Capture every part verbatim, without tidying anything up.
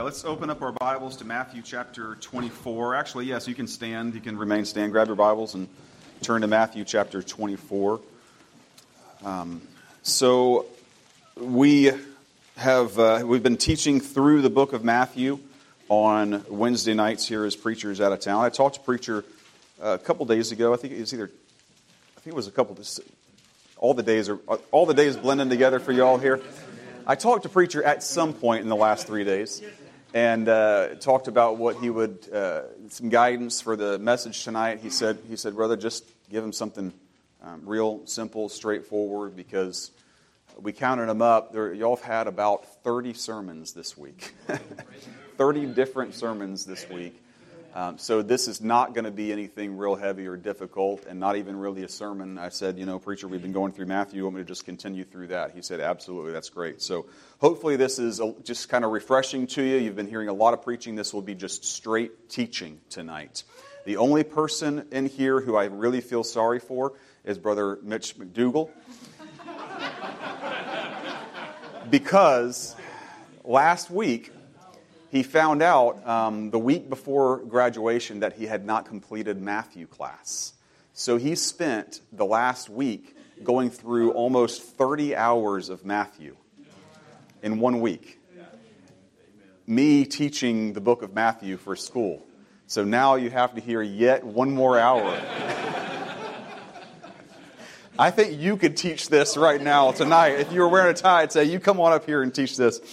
Let's open up our Bibles to Matthew chapter twenty-four. Actually, yes, you can stand. You can remain stand. Grab your Bibles and turn to Matthew chapter twenty-four. Um, so we have uh, we've been teaching through the book of Matthew on Wednesday nights here as preachers out of town. I talked to a preacher a couple days ago. I think it was either I think it was a couple. All the days are all the days blending together for you all here. I talked to a preacher at some point in the last three days. And uh, talked about what he would, uh, some guidance for the message tonight. He said, he said, brother, just give him something um, real simple, straightforward, because we counted them up. There, y'all have had about thirty sermons this week, thirty different sermons this week. Um, so this is not going to be anything real heavy or difficult, and not even really a sermon. I said, you know, preacher, we've been going through Matthew. You want me to just continue through that? He said, absolutely, that's great. So hopefully this is a, just kind of refreshing to you. You've been hearing a lot of preaching. This will be just straight teaching tonight. The only person in here who I really feel sorry for is Brother Mitch McDougall. Because last week, he found out um, the week before graduation that he had not completed Matthew class. So he spent the last week going through almost thirty hours of Matthew in one week. Me teaching the book of Matthew for school. So now you have to hear yet one more hour. I think you could teach this right now, tonight. If you were wearing a tie, I'd say, you come on up here and teach this.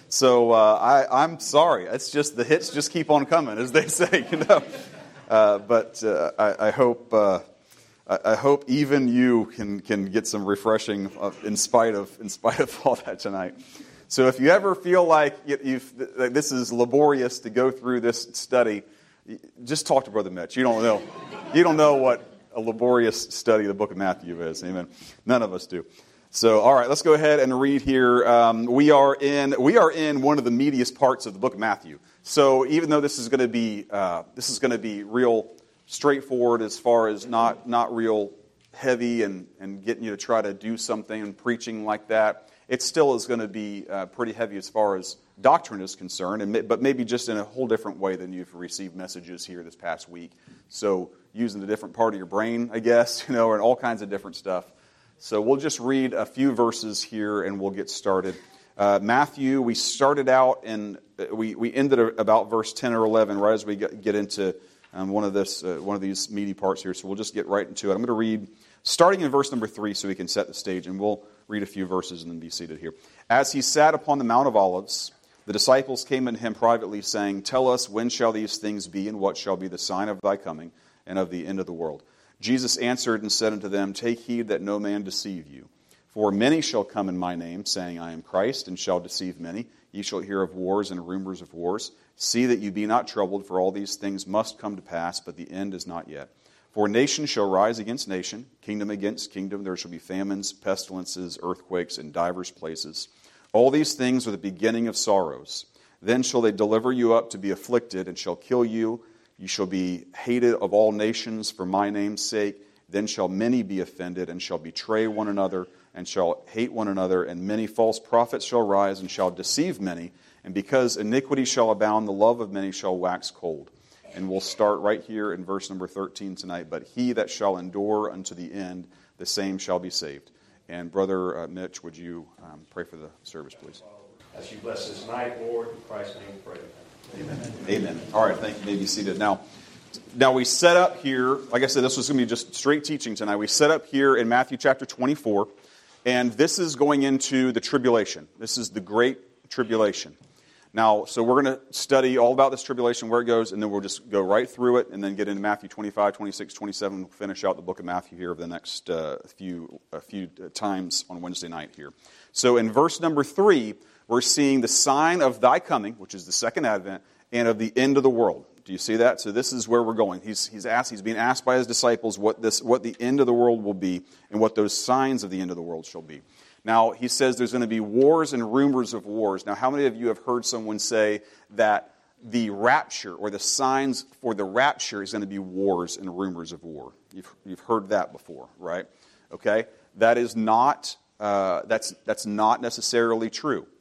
So uh, I, I'm sorry. It's just the hits just keep on coming, as they say, you know. Uh, but uh, I, I hope uh, I, I hope even you can can get some refreshing of, in spite of in spite of all that tonight. So if you ever feel like you've, this is laborious to go through this study, just talk to Brother Mitch. You don't know you don't know what a laborious study of the book of Matthew is. Amen. None of us do. So, all right, let's go ahead and read here. Um, we are in we are in one of the meatiest parts of the book of Matthew. So, even though this is going to be uh, this is going to be real straightforward as far as not not real heavy and, and getting you to try to do something and preaching like that, it still is going to be uh, pretty heavy as far as doctrine is concerned, and but maybe just in a whole different way than you've received messages here this past week. So, using a different part of your brain, I guess, you know, and all kinds of different stuff. So we'll just read a few verses here and we'll get started. Uh, Matthew, we started out and we, we ended about verse ten or eleven right as we get, get into um, one of this uh, one of these meaty parts here. So we'll just get right into it. I'm going to read starting in verse number three so we can set the stage, and we'll read a few verses and then be seated here. As he sat upon the Mount of Olives, the disciples came unto him privately, saying, Tell us, when shall these things be, and what shall be the sign of thy coming and of the end of the world? Jesus answered and said unto them, Take heed that no man deceive you. For many shall come in my name, saying, I am Christ, and shall deceive many. Ye shall hear of wars and rumors of wars. See that you be not troubled, for all these things must come to pass, but the end is not yet. For nation shall rise against nation, kingdom against kingdom. There shall be famines, pestilences, earthquakes in divers places. All these things are the beginning of sorrows. Then shall they deliver you up to be afflicted, and shall kill you. You shall be hated of all nations for my name's sake. Then shall many be offended, and shall betray one another, and shall hate one another. And many false prophets shall rise, and shall deceive many. And because iniquity shall abound, the love of many shall wax cold. And we'll start right here in verse number thirteen tonight. But he that shall endure unto the end, the same shall be saved. And Brother uh, Mitch, would you um, pray for the service, please? As you bless this night, Lord, in Christ's name we pray. Amen. Amen. All right, thank you. You may be seated. Now, now we set up here, like I said, this was going to be just straight teaching tonight. We set up here in Matthew chapter twenty-four, and this is going into the tribulation. This is the great tribulation. Now, so we're going to study all about this tribulation, where it goes, and then we'll just go right through it, and then get into Matthew twenty-five, twenty-six, twenty-seven. We'll finish out the book of Matthew here over the next uh, few a few times on Wednesday night here. So in verse number three, we're seeing the sign of thy coming, which is the second advent, and of the end of the world. Do you see that? So this is where we're going. He's he's asked. He's being asked by his disciples what this what the end of the world will be, and what those signs of the end of the world shall be. Now he says there's going to be wars and rumors of wars. Now, how many of you have heard someone say that the rapture or the signs for the rapture is going to be wars and rumors of war? You've you've heard that before, right? Okay, that is not uh, that's that's not necessarily true.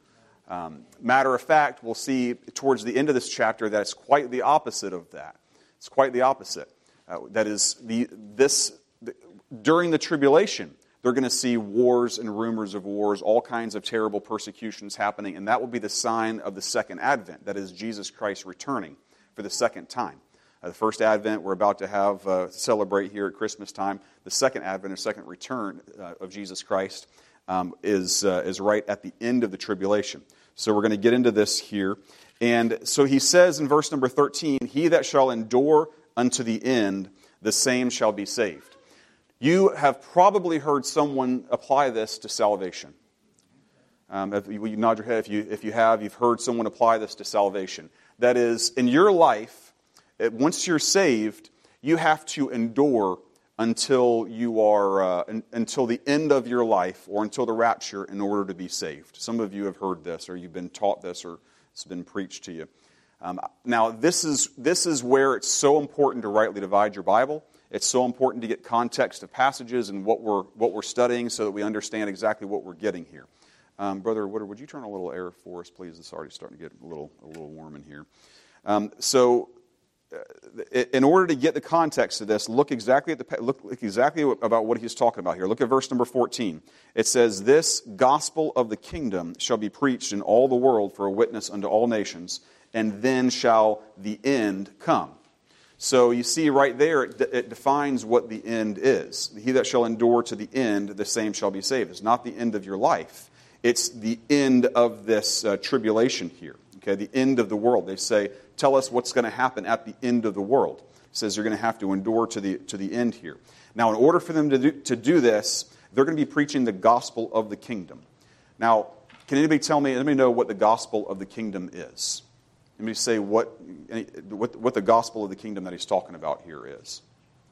Um, matter of fact, we'll see towards the end of this chapter that it's quite the opposite of that. It's quite the opposite. Uh, that is, the this the, during the tribulation, they're going to see wars and rumors of wars, all kinds of terrible persecutions happening, and that will be the sign of the second advent, that is Jesus Christ returning for the second time. Uh, the first advent we're about to have uh, celebrate here at Christmas time. The second advent, or second return uh, of Jesus Christ, um, is uh, is right at the end of the tribulation. So we're going to get into this here. And so he says in verse number thirteen, "He that shall endure unto the end, the same shall be saved." You have probably heard someone apply this to salvation. Um, if you, you nod your head if you, if you have, you've heard someone apply this to salvation. That is, in your life, it, once you're saved, you have to endure until you are uh, un, until the end of your life, or until the rapture, in order to be saved. Some of you have heard this, or you've been taught this, or it's been preached to you. Um, now, this is this is where it's so important to rightly divide your Bible. It's so important to get context of passages and what we're what we're studying, so that we understand exactly what we're getting here. Um, Brother Woodard, would you turn a little air for us, please? It's already starting to get a little a little warm in here. Um, so, uh, in order to get the context of this, look exactly at the look exactly about what he's talking about here. Look at verse number fourteen. It says, "This gospel of the kingdom shall be preached in all the world for a witness unto all nations, and then shall the end come." So you see right there, it, it defines what the end is. "He that shall endure to the end, the same shall be saved." It's not the end of your life. It's the end of this uh, tribulation here. Okay, the end of the world. They say, tell us what's going to happen at the end of the world. It says you're going to have to endure to the to the end here. Now, in order for them to do, to do this, they're going to be preaching the gospel of the kingdom. Now, can anybody tell me, let me know what the gospel of the kingdom is? Let me say what, what, what the gospel of the kingdom that he's talking about here is.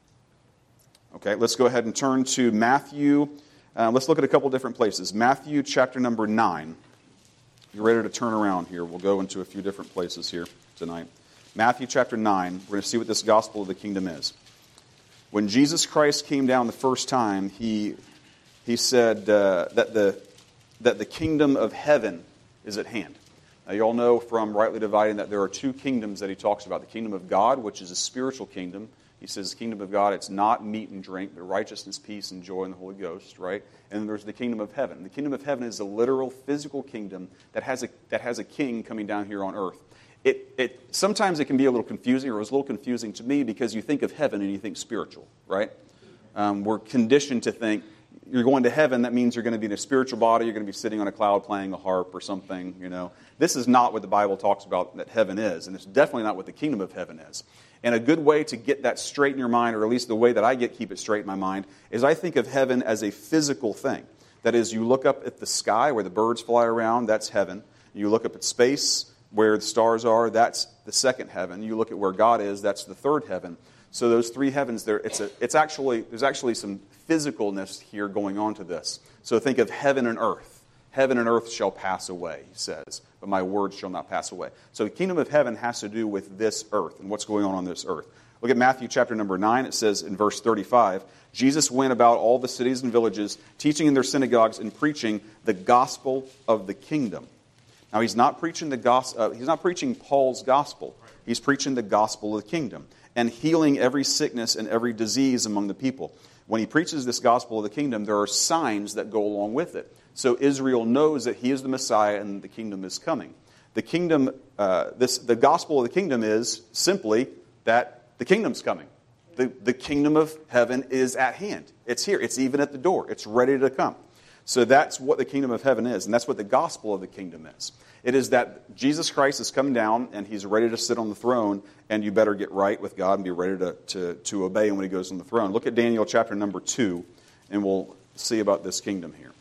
Okay, let's go ahead and turn to Matthew. Uh, let's look at a couple different places. Matthew chapter number nine. You're ready to turn around here. We'll go into a few different places here tonight. Matthew chapter nine. We're going to see what this gospel of the kingdom is. When Jesus Christ came down the first time, he he said uh, that the that the kingdom of heaven is at hand. Now, you all know from rightly dividing that there are two kingdoms that he talks about. The kingdom of God, which is a spiritual kingdom. He says the kingdom of God, it's not meat and drink, but righteousness, peace, and joy in the Holy Ghost, right? And then there's the kingdom of heaven. The kingdom of heaven is a literal, physical kingdom that has a that has a king coming down here on earth. It it sometimes it can be a little confusing, or it was a little confusing to me, because you think of heaven and you think spiritual, right? Um, we're conditioned to think you're going to heaven, that means you're going to be in a spiritual body, you're going to be sitting on a cloud playing a harp or something, you know. This is not what the Bible talks about that heaven is, and it's definitely not what the kingdom of heaven is. And a good way to get that straight in your mind, or at least the way that I get keep it straight in my mind, is I think of heaven as a physical thing. That is, you look up at the sky where the birds fly around, that's heaven. You look up at space where the stars are, that's the second heaven. You look at where God is, that's the third heaven. So those three heavens, there, it's a, it's actually there's actually some physicalness here going on to this. So think of heaven and earth. Heaven and earth shall pass away, he says, but my words shall not pass away. So the kingdom of heaven has to do with this earth and what's going on on this earth. Look at Matthew chapter number nine. It says in verse thirty-five, Jesus went about all the cities and villages, teaching in their synagogues and preaching the gospel of the kingdom. Now he's not preaching the gospel. Uh, he's not preaching Paul's gospel. He's preaching the gospel of the kingdom and healing every sickness and every disease among the people. When he preaches this gospel of the kingdom, there are signs that go along with it. So Israel knows that he is the Messiah and the kingdom is coming. The kingdom, uh, this the gospel of the kingdom is simply that the kingdom's coming. The, the kingdom of heaven is at hand. It's here. It's even at the door. It's ready to come. So that's what the kingdom of heaven is, and that's what the gospel of the kingdom is. It is that Jesus Christ has come down, and he's ready to sit on the throne, and you better get right with God and be ready to, to, to obey him when he goes on the throne. Look at Daniel chapter number two, and we'll see about this kingdom here.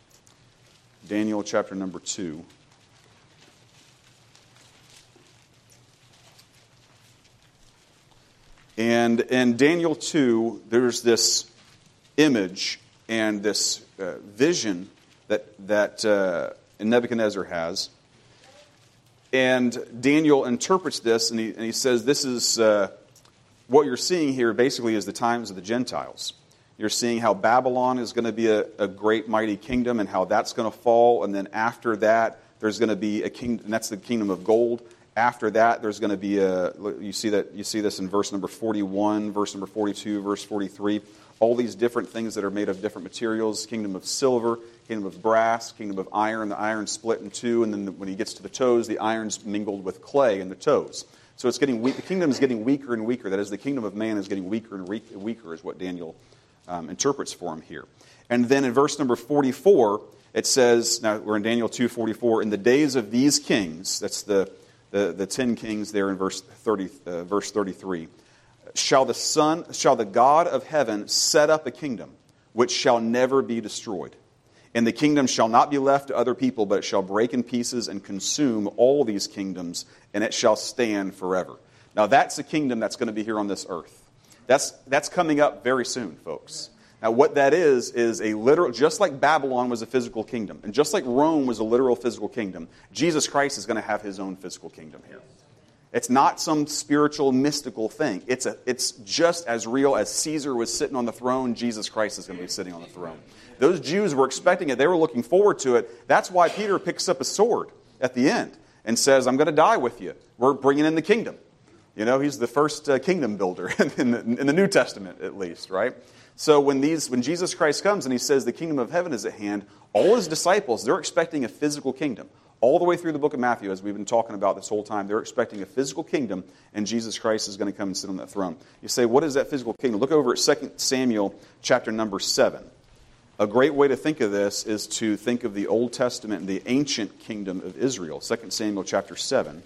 Daniel chapter number two. And in Daniel two, there's this image and this uh, vision that that uh, Nebuchadnezzar has. And Daniel interprets this, and he, and he says, this is, uh, what you're seeing here basically is the times of the Gentiles. You're seeing how Babylon is going to be a, a great mighty kingdom and how that's going to fall. And then after that, There's going to be a kingdom, and that's the kingdom of gold. After that, there's going to be a, you see that you see this in verse number forty-one, verse number forty-two, verse forty-three. All these different things that are made of different materials, kingdom of silver, kingdom of brass, kingdom of iron, the iron split in two, and then when he gets to the toes, the iron's mingled with clay in the toes. So it's getting weak. The kingdom is getting weaker and weaker. That is, the kingdom of man is getting weaker and weaker, is what Daniel um, interprets for him here. And then in verse number forty-four, it says, now we're in Daniel two forty-four, in the days of these kings, that's the The, the ten kings there in verse thirty, uh, verse thirty-three. Shall the Son, shall the God of heaven set up a kingdom which shall never be destroyed, and the kingdom shall not be left to other people, but it shall break in pieces and consume all these kingdoms, and it shall stand forever. Now that's a kingdom that's going to be here on this earth. That's that's coming up very soon, folks. Now, what that is, is a literal, just like Babylon was a physical kingdom, and just like Rome was a literal physical kingdom, Jesus Christ is going to have his own physical kingdom here. It's not some spiritual, mystical thing. It's a, it's just as real as Caesar was sitting on the throne, Jesus Christ is going to be sitting on the throne. Those Jews were expecting it. They were looking forward to it. That's why Peter picks up a sword at the end and says, I'm going to die with you. We're bringing in the kingdom. You know, he's the first uh, kingdom builder in the, in the New Testament, at least, right? So when these, when Jesus Christ comes and he says the kingdom of heaven is at hand, all his disciples, they're expecting a physical kingdom. All the way through the book of Matthew, as we've been talking about this whole time, they're expecting a physical kingdom, and Jesus Christ is going to come and sit on that throne. You say, what is that physical kingdom? Look over at Second Samuel chapter number seven. A great way to think of this is to think of the Old Testament and the ancient kingdom of Israel. Second Samuel chapter seven.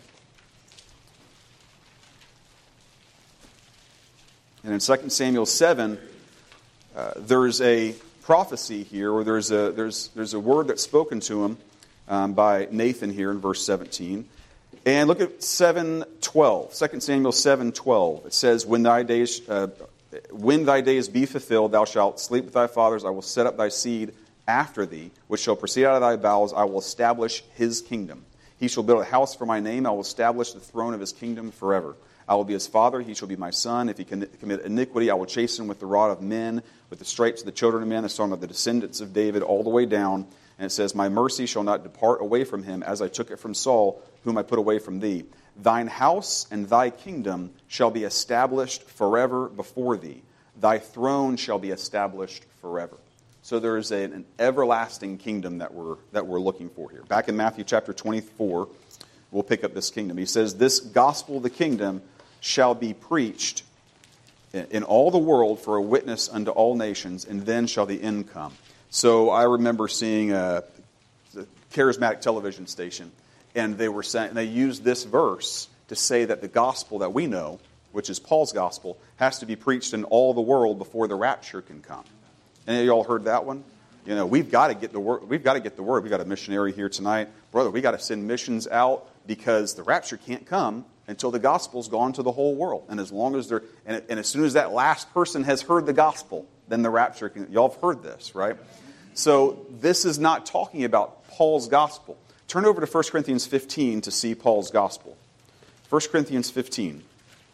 And in Second Samuel seven, uh, there's a prophecy here, or there's a there's there's a word that's spoken to him um, by Nathan here in verse seventeen. And look at seven twelve. Second Samuel seven twelve. It says, "When thy days uh, when thy days be fulfilled, thou shalt sleep with thy fathers. I will set up thy seed after thee, which shall proceed out of thy bowels. I will establish his kingdom. He shall build a house for my name. I will establish the throne of his kingdom forever. I will be his father, he shall be my son. If he can commit iniquity, I will chasten him with the rod of men, with the stripes of the children of men." It's talking about the descendants of David all the way down. And it says, "My mercy shall not depart away from him, as I took it from Saul, whom I put away from thee. Thine house and thy kingdom shall be established forever before thee. Thy throne shall be established forever." So there is a, an everlasting kingdom that we're that we're looking for here. Back in Matthew chapter twenty-four, we'll pick up this kingdom. He says, "This gospel of the kingdom shall be preached in all the world for a witness unto all nations, and then shall the end come." So I remember seeing a, a charismatic television station, and they were saying, they used this verse to say that the gospel that we know, which is Paul's gospel, has to be preached in all the world before the rapture can come. Any of y'all heard that one? You know, we've got to get the word. We've got to get the word. We've got a missionary here tonight, brother. We got to send missions out because the rapture can't come until the gospel's gone to the whole world. And as long as they're, and, and as soon as that last person has heard the gospel, then the rapture can. Y'all have heard this, right? So this is not talking about Paul's gospel. Turn over to First Corinthians fifteen to see Paul's gospel. First Corinthians fifteen.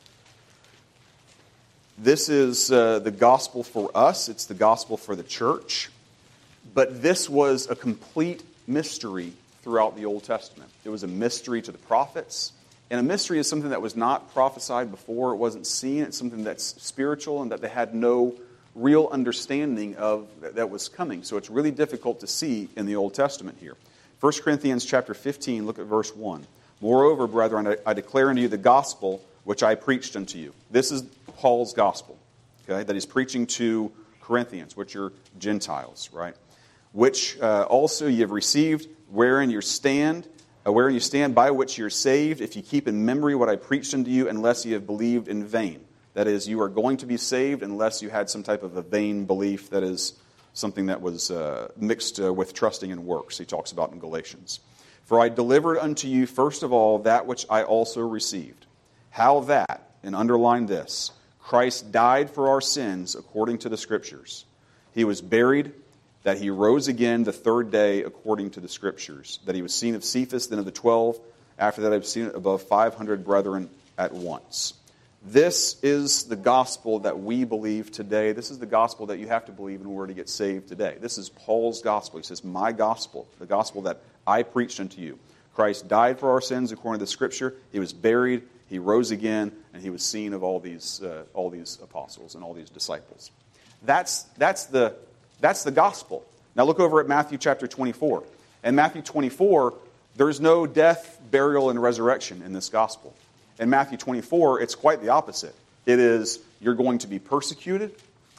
This is uh, the gospel for us. It's the gospel for the church. But this was a complete mystery throughout the Old Testament. It was a mystery to the prophets. And a mystery is something that was not prophesied before. It wasn't seen. It's something that's spiritual and that they had no real understanding of that was coming. So it's really difficult to see in the Old Testament here. First Corinthians chapter fifteen, look at verse one. "Moreover, brethren, I, I declare unto you the gospel which I preached unto you." This is Paul's gospel, okay, that he's preaching to Corinthians, which are Gentiles, right? "Which uh, also ye have received, wherein you stand, uh, wherein you stand, by which you're saved, if you keep in memory what I preached unto you, unless ye have believed in vain." That is, you are going to be saved unless you had some type of a vain belief, that is, something that was uh, mixed uh, with trusting in works, he talks about in Galatians. "For I delivered unto you first of all that which I also received, how that," and underline this, "Christ died for our sins according to the Scriptures. He was buried, that he rose again the third day according to the Scriptures, that he was seen of Cephas, then of the twelve. After that I have seen it above five hundred brethren at once." This is the gospel that we believe today. This is the gospel that you have to believe in order to get saved today. This is Paul's gospel. He says, "My gospel," the gospel that I preached unto you. Christ died for our sins according to the Scripture. He was buried. He rose again, and he was seen of all these uh, all these apostles and all these disciples. That's that's the that's the gospel. Now look over at Matthew chapter twenty-four. In Matthew twenty-four, there's no death, burial, and resurrection in this gospel. In Matthew twenty-four, it's quite the opposite. It is, you're going to be persecuted,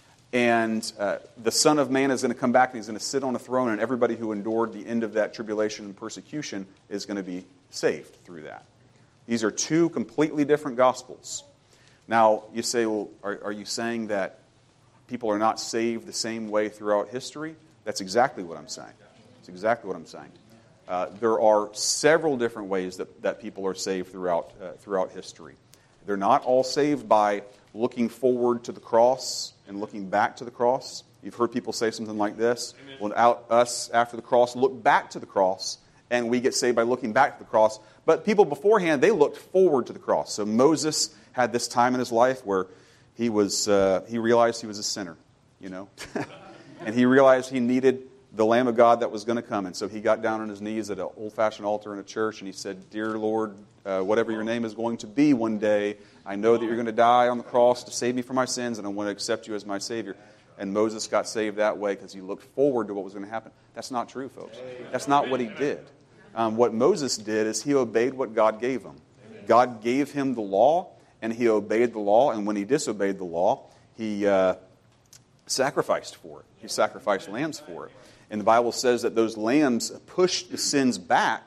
and uh, the Son of Man is going to come back and he's going to sit on a throne, and everybody who endured the end of that tribulation and persecution is going to be saved through that. These are two completely different gospels. Now, you say, well, are, are you saying that people are not saved the same way throughout history? That's exactly what I'm saying. That's exactly what I'm saying. Uh, there are several different ways that, that people are saved throughout uh, throughout history. They're not all saved by looking forward to the cross and looking back to the cross. You've heard people say something like this. Amen. Without us, after the cross, look back to the cross, and we get saved by looking back to the cross. But people beforehand, they looked forward to the cross. So Moses had this time in his life where he was uh, he realized he was a sinner, you know, and he realized he needed the Lamb of God that was going to come. And so he got down on his knees at an old-fashioned altar in a church, and he said, "Dear Lord, uh, whatever your name is going to be one day, I know that you're going to die on the cross to save me from my sins, and I want to accept you as my Savior." And Moses got saved that way because he looked forward to what was going to happen. That's not true, folks. That's not what he did. Um, what Moses did is he obeyed what God gave him. God gave him the law, and he obeyed the law. And when he disobeyed the law, he uh, sacrificed for it. He sacrificed lambs for it. And the Bible says that those lambs pushed the sins back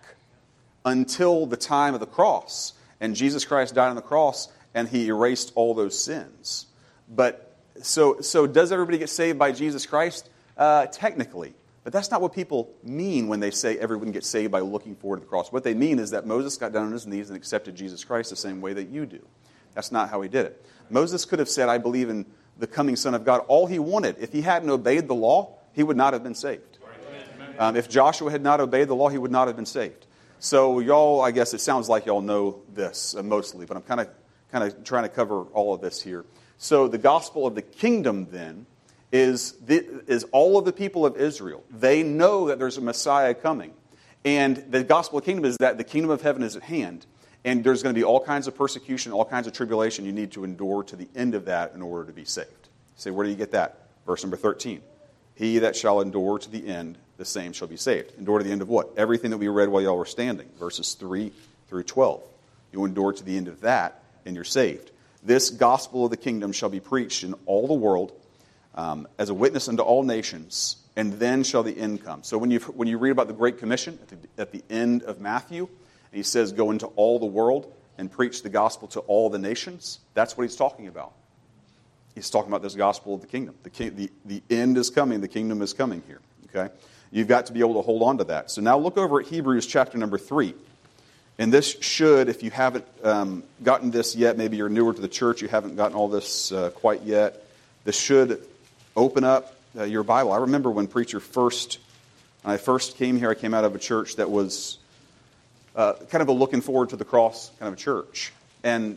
until the time of the cross. And Jesus Christ died on the cross, and he erased all those sins. But so, so does everybody get saved by Jesus Christ? Uh, technically. But that's not what people mean when they say everyone gets saved by looking forward to the cross. What they mean is that Moses got down on his knees and accepted Jesus Christ the same way that you do. That's not how he did it. Moses could have said, "I believe in the coming Son of God," all he wanted. If he hadn't obeyed the law, he would not have been saved. Um, if Joshua had not obeyed the law, he would not have been saved. So y'all, I guess it sounds like y'all know this uh, mostly, but I'm kind of kind of trying to cover all of this here. So the gospel of the kingdom then is the, is all of the people of Israel. They know that there's a Messiah coming. And the gospel of the kingdom is that the kingdom of heaven is at hand. And there's going to be all kinds of persecution, all kinds of tribulation you need to endure to the end of that in order to be saved. You say, where do you get that? Verse number thirteen. He that shall endure to the end, the same shall be saved. Endure to the end of what? Everything that we read while y'all were standing. Verses three through twelve. You endure to the end of that, and you're saved. This gospel of the kingdom shall be preached in all the world, Um, as a witness unto all nations, and then shall the end come. So when you when you read about the Great Commission at the, at the end of Matthew, and he says, "Go into all the world and preach the gospel to all the nations," that's what he's talking about. He's talking about this gospel of the kingdom. The, king, the, the end is coming. The kingdom is coming here. Okay, you've got to be able to hold on to that. So now look over at Hebrews chapter number three. And this should, if you haven't um, gotten this yet, maybe you're newer to the church, you haven't gotten all this uh, quite yet, this should open up uh, your Bible. I remember when preacher first, when I first came here, I came out of a church that was uh, kind of a looking forward to the cross kind of a church. And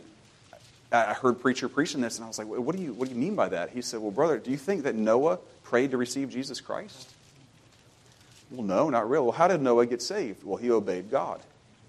I heard preacher preaching this, and I was like, what do you what do you mean by that? He said, well, brother, do you think that Noah prayed to receive Jesus Christ? Well, no, not really. Well, how did Noah get saved? Well, he obeyed God.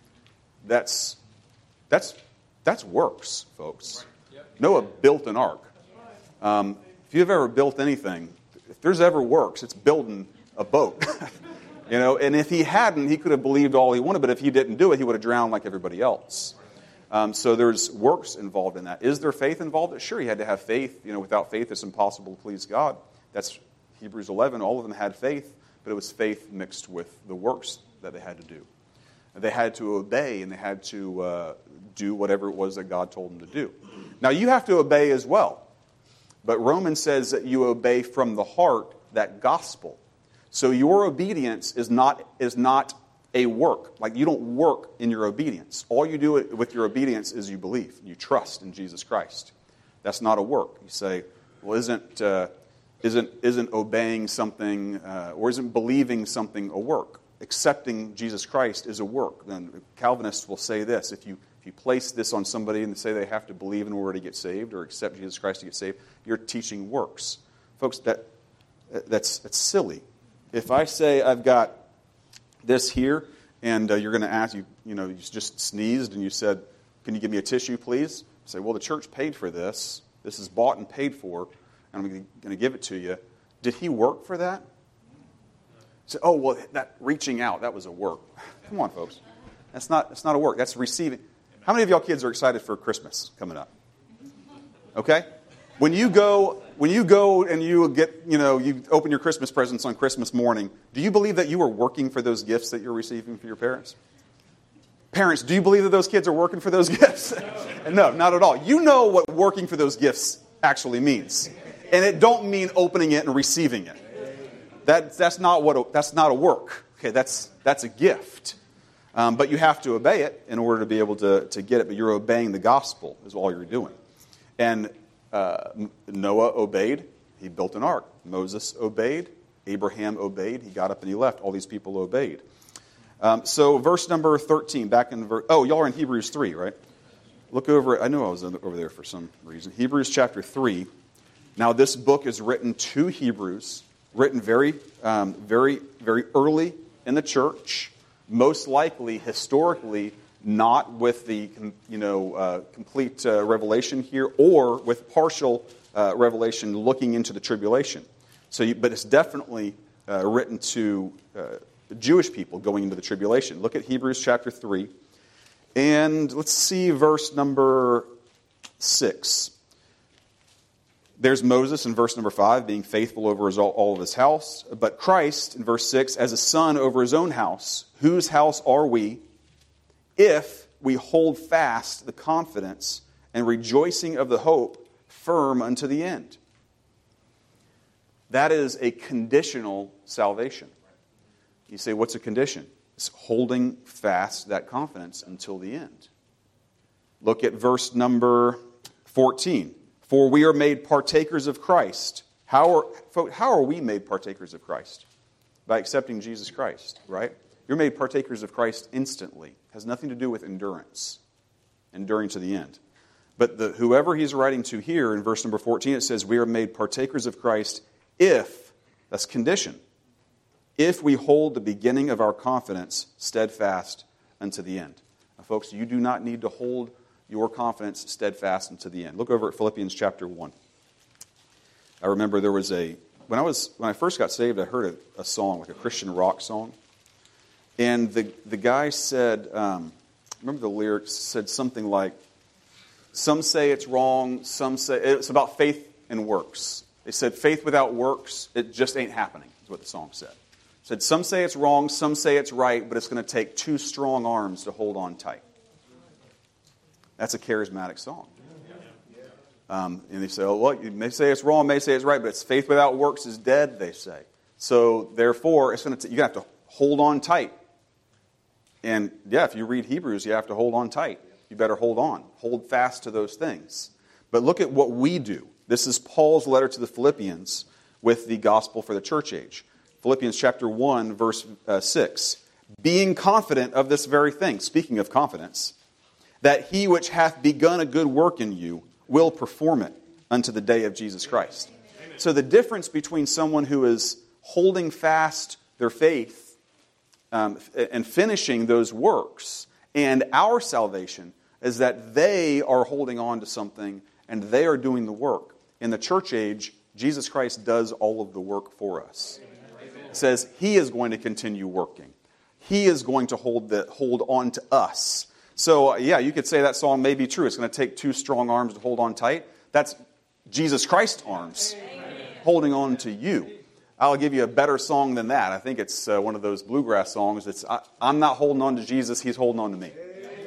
That's that's that's works, folks. Noah built an ark. Um, If you've ever built anything, if there's ever works, it's building a boat. you know, and if he hadn't, he could have believed all he wanted, but if he didn't do it, he would have drowned like everybody else. Um, so there's works involved in that. Is there faith involved? Sure, he had to have faith. You know, without faith, it's impossible to please God. That's Hebrews eleven. All of them had faith, but it was faith mixed with the works that they had to do. They had to obey, and they had to uh, do whatever it was that God told them to do. Now, you have to obey as well. But Romans says that you obey from the heart that gospel. So your obedience is not is not a work. Like you don't work in your obedience. All you do with your obedience is you believe. You trust in Jesus Christ. That's not a work. You say, well, isn't uh, isn't isn't obeying something uh, or isn't believing something a work? Accepting Jesus Christ is a work. Then Calvinists will say this: if you you place this on somebody and say they have to believe in order to get saved or accept Jesus Christ to get saved, you're teaching works. Folks, that that's that's silly. If I say I've got this here and uh, you're going to ask, you you know, you just sneezed and you said, can you give me a tissue, please? You say, well, the church paid for this. This is bought and paid for, and I'm going to give it to you. Did he work for that? Say, oh, well, that reaching out, that was a work. Come on, folks. That's not, that's not a work. That's receiving. How many of y'all kids are excited for Christmas coming up? Okay? When you go, when you go and you get, you know, you open your Christmas presents on Christmas morning, do you believe that you are working for those gifts that you're receiving from your parents? Parents, do you believe that those kids are working for those gifts? No, not at all. You know what working for those gifts actually means. And it don't mean opening it and receiving it. That, that's not what a, that's not a work. Okay, that's that's a gift. Um, but you have to obey it in order to be able to, to get it. But you're obeying the gospel is all you're doing. And uh, Noah obeyed. He built an ark. Moses obeyed. Abraham obeyed. He got up and he left. All these people obeyed. Um, so verse number thirteen, back in verse... Oh, y'all are in Hebrews three, right? Look over... I knew I was over there for some reason. Hebrews chapter three. Now, this book is written to Hebrews, written very, um, very, very early in the church, most likely, historically, not with the, you know, uh, complete uh, revelation here, or with partial uh, revelation looking into the tribulation. So, you, but it's definitely uh, written to uh, Jewish people going into the tribulation. Look at Hebrews chapter three, and let's see verse number six. There's Moses in verse number five, being faithful over his, all of his house. But Christ, in verse six, as a son over his own house. Whose house are we, if we hold fast the confidence and rejoicing of the hope firm unto the end? That is a conditional salvation. You say, what's a condition? It's holding fast that confidence until the end. Look at verse number fourteen. For we are made partakers of Christ. How are, how are we made partakers of Christ? By accepting Jesus Christ, right? You're made partakers of Christ instantly. It has nothing to do with endurance, enduring to the end. But the, whoever he's writing to here in verse number fourteen, it says, we are made partakers of Christ if, that's condition, if we hold the beginning of our confidence steadfast unto the end. Now, folks, you do not need to hold your confidence steadfast unto the end. Look over at Philippians chapter one. I remember there was a, when I was when I first got saved, I heard a, a song, like a Christian rock song. And the, the guy said, um, remember the lyrics said something like, some say it's wrong, some say, it's about faith and works. They said faith without works, it just ain't happening, is what the song said. It said some say it's wrong, some say it's right, but it's going to take two strong arms to hold on tight. That's a charismatic song. Um, and they say, oh, well, you may say it's wrong, may say it's right, but it's faith without works is dead, they say. So, therefore, it's going to you're going to have to hold on tight. And, yeah, if you read Hebrews, you have to hold on tight. You better hold on. Hold fast to those things. But look at what we do. This is Paul's letter to the Philippians with the gospel for the church age. Philippians chapter one, verse uh, six. Being confident of this very thing, speaking of confidence, that he which hath begun a good work in you will perform it unto the day of Jesus Christ. Amen. So the difference between someone who is holding fast their faith um, and finishing those works and our salvation is that they are holding on to something and they are doing the work. In the church age, Jesus Christ does all of the work for us. Amen. It says he is going to continue working. He is going to hold the, hold on to us. So, uh, yeah, you could say that song may be true. It's going to take two strong arms to hold on tight. That's Jesus Christ's arms holding on to you. I'll give you a better song than that. I think it's uh, one of those bluegrass songs. It's I, I'm not holding on to Jesus, he's holding on to me.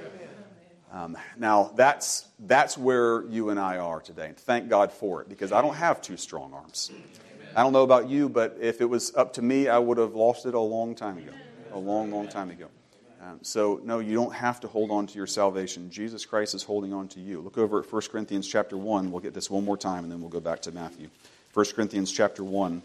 Um, now, that's that's where you and I are today. And thank God for it, because I don't have two strong arms. I don't know about you, but if it was up to me, I would have lost it a long time ago. A long, long time ago. Um, so, no, you don't have to hold on to your salvation. Jesus Christ is holding on to you. Look over at First Corinthians chapter one. We'll get this one more time, and then we'll go back to Matthew. First Corinthians chapter one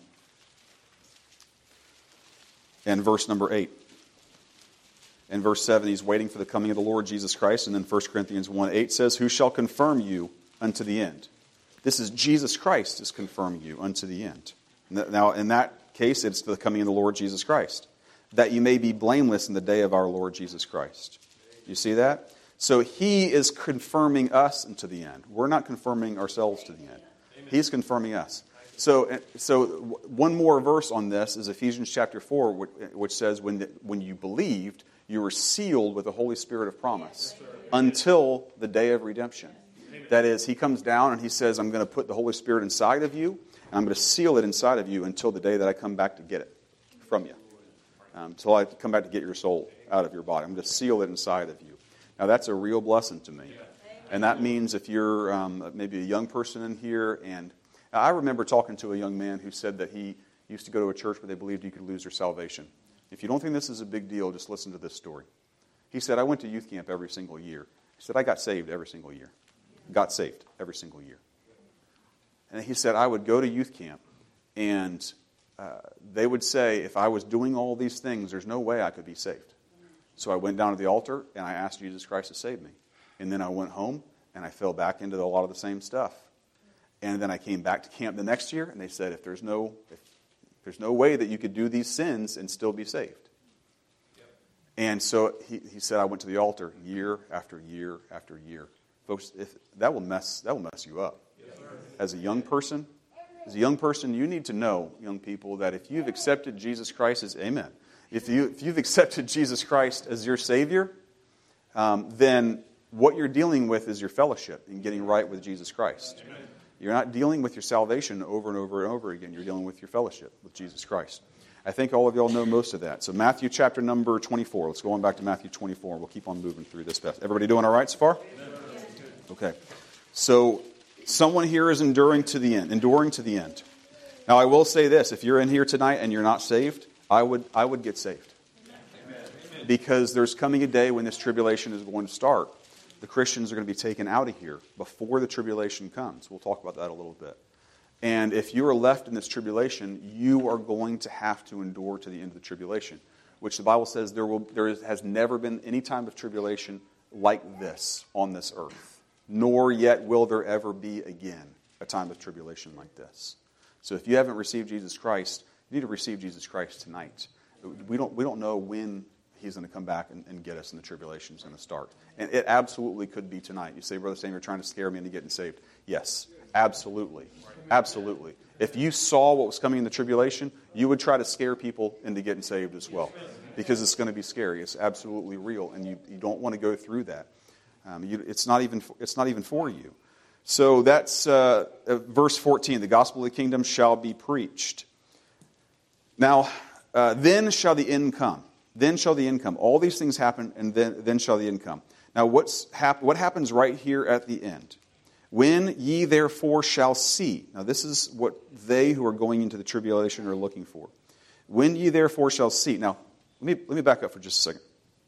and verse number eight. In verse seven, he's waiting for the coming of the Lord Jesus Christ. And then First Corinthians one eight says, who shall confirm you unto the end? This is Jesus Christ is confirming you unto the end. Now, in that case, it's the coming of the Lord Jesus Christ. that you may be blameless in the day of our Lord Jesus Christ. You see that? So he is confirming us into the end. We're not confirming ourselves to the end. He's confirming us. So, so one more verse on this is Ephesians chapter four, which says, when, the, when you believed, you were sealed with the Holy Spirit of promise until the day of redemption. That is, he comes down and he says, I'm going to put the Holy Spirit inside of you, and I'm going to seal it inside of you until the day that I come back to get it from you. Um, until I come back to get your soul out of your body. I'm going to seal it inside of you. Now, that's a real blessing to me. And that means if you're um, maybe a young person in here, and I remember talking to a young man who said that he used to go to a church where they believed you could lose your salvation. If you don't think this is a big deal, just listen to this story. He said, I went to youth camp every single year. He said, I got saved every single year. Got saved every single year. And he said, I would go to youth camp, and uh, they would say, if I was doing all these things, there's no way I could be saved. So I went down to the altar, and I asked Jesus Christ to save me. And then I went home, and I fell back into a lot of the same stuff. And then I came back to camp the next year, and they said, if there's no, if there's no way that you could do these sins and still be saved. Yep. And so he, he said, I went to the altar year after year after year. Folks, if, that will mess that will mess you up. Yes, as a young person, as a young person, you need to know, young people, that if you've accepted Jesus Christ as, amen, if, you, if you've accepted Jesus Christ as your Savior, um, then what you're dealing with is your fellowship and getting right with Jesus Christ. Amen. You're not dealing with your salvation over and over and over again. You're dealing with your fellowship with Jesus Christ. I think all of y'all know most of that. So Matthew chapter number twenty-four. Let's go on back to Matthew twenty-four. We'll keep on moving through this fast. Everybody doing all right so far? Okay. So someone here is enduring to the end, enduring to the end. Now I will say this, if you're in here tonight and you're not saved, I would I would get saved. Because there's coming a day when this tribulation is going to start. The Christians are going to be taken out of here before the tribulation comes. We'll talk about that a little bit. And if you are left in this tribulation, you are going to have to endure to the end of the tribulation, which the Bible says there will there is, has never been any time of tribulation like this on this earth, nor yet will there ever be again a time of tribulation like this. So if you haven't received Jesus Christ, you need to receive Jesus Christ tonight. We don't we don't know when He's going to come back and, and get us, and the tribulation is going to start. And it absolutely could be tonight. You say, Brother Sam, you're trying to scare me into getting saved. Yes, absolutely. Absolutely. If you saw what was coming in the tribulation, you would try to scare people into getting saved as well. Because it's going to be scary. It's absolutely real, and you, you don't want to go through that. Um, you, it's not even it's not even for you. So that's uh, verse fourteen. The gospel of the kingdom shall be preached. Now, uh, then shall the end come. Then shall the end come. All these things happen, and then, then shall the end come. Now, what's hap- what happens right here at the end? When ye therefore shall see. Now, this is what they who are going into the tribulation are looking for. When ye therefore shall see. Now, let me let me back up for just a second.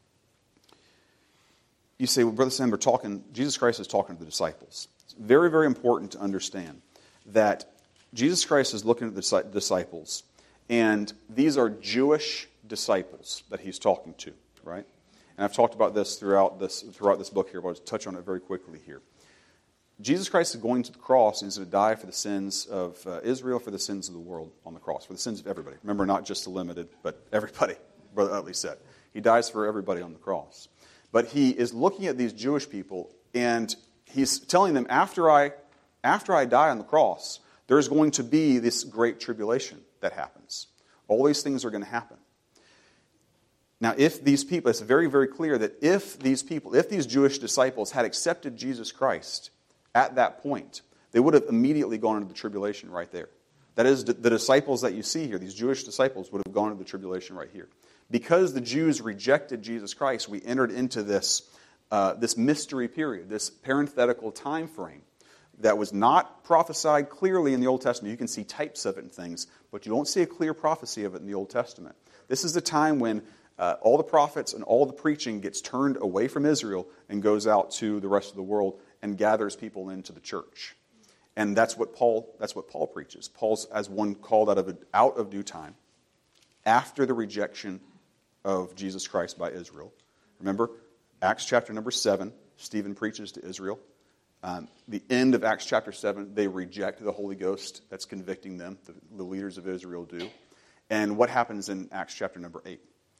You say, well, Brother Sam, we're talking, Jesus Christ is talking to the disciples. It's very, very important to understand that Jesus Christ is looking at the disciples, and these are Jewish disciples that he's talking to, right? And I've talked about this throughout this throughout this book here, but I'll just touch on it very quickly here. Jesus Christ is going to the cross and is going to die for the sins of uh, Israel, for the sins of the world on the cross, for the sins of everybody. Remember, not just the limited, but everybody, Brother Utley said. He dies for everybody on the cross. But he is looking at these Jewish people, and he's telling them, after I, after I die on the cross, there's going to be this great tribulation that happens. All these things are going to happen. Now, if these people, it's very, very clear that if these people, if these Jewish disciples had accepted Jesus Christ at that point, they would have immediately gone into the tribulation right there. That is, the disciples that you see here, these Jewish disciples, would have gone into the tribulation right here. Because the Jews rejected Jesus Christ, we entered into this, uh, this mystery period, this parenthetical time frame that was not prophesied clearly in the Old Testament. You can see types of it and things, but you don't see a clear prophecy of it in the Old Testament. This is the time when Uh, all the prophets and all the preaching gets turned away from Israel and goes out to the rest of the world and gathers people into the church. And that's what Paul that's what Paul preaches. Paul's as one called out of out of due time after the rejection of Jesus Christ by Israel. Remember, Acts chapter number seven, Stephen preaches to Israel. Um, the end of Acts chapter seven, they reject the Holy Ghost that's convicting them. The, the leaders of Israel do. And what happens in Acts chapter number eight?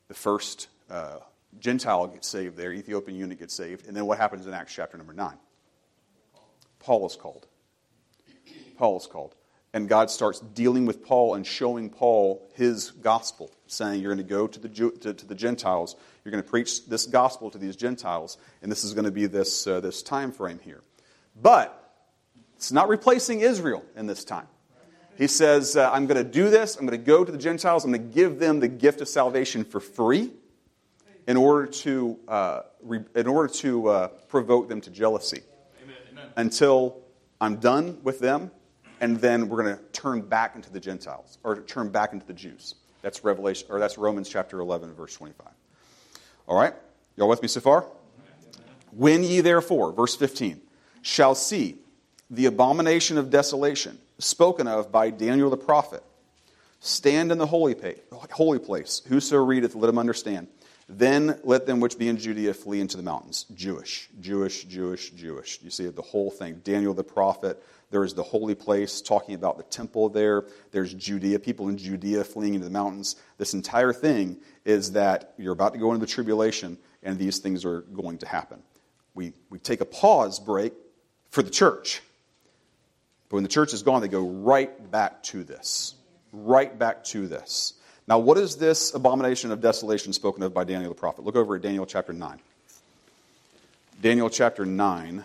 the first uh, Gentile gets saved there, Ethiopian eunuch gets saved, and then what happens in Acts chapter number nine? Paul is called. Paul is called. And God starts dealing with Paul and showing Paul his gospel, saying you're going to go to the Jew, to, to the Gentiles, you're going to preach this gospel to these Gentiles, and this is going to be this, uh, this time frame here. But it's not replacing Israel in this time. He says, uh, I'm going to do this, I'm going to go to the Gentiles, I'm going to give them the gift of salvation for free in order to, uh, re, in order to uh, provoke them to jealousy. Amen. Amen. Until I'm done with them, and then we're going to turn back into the Gentiles, or turn back into the Jews. That's Revelation, or that's Romans chapter eleven, verse twenty-five. All right, y'all with me so far? When ye therefore, verse fifteen, shall see the abomination of desolation spoken of by Daniel the prophet, stand in the holy place. Whoso readeth, let him understand. Then let them which be in Judea flee into the mountains. Jewish, Jewish, Jewish, Jewish. You see the whole thing. Daniel the prophet. There is the holy place, talking about the temple there. There's Judea, people in Judea fleeing into the mountains. This entire thing is that you're about to go into the tribulation, and these things are going to happen. We, we take a pause break for the church. But when the church is gone, they go right back to this. Right back to this. Now, what is this abomination of desolation spoken of by Daniel the prophet? Look over at Daniel chapter nine. Daniel chapter nine.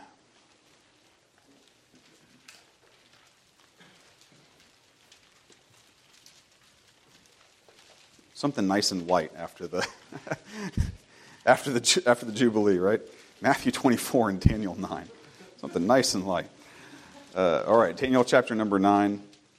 Something nice and light after the after the after the Jubilee, right? Matthew twenty-four and Daniel nine. Something nice and light. Uh, all right, Daniel chapter number nine.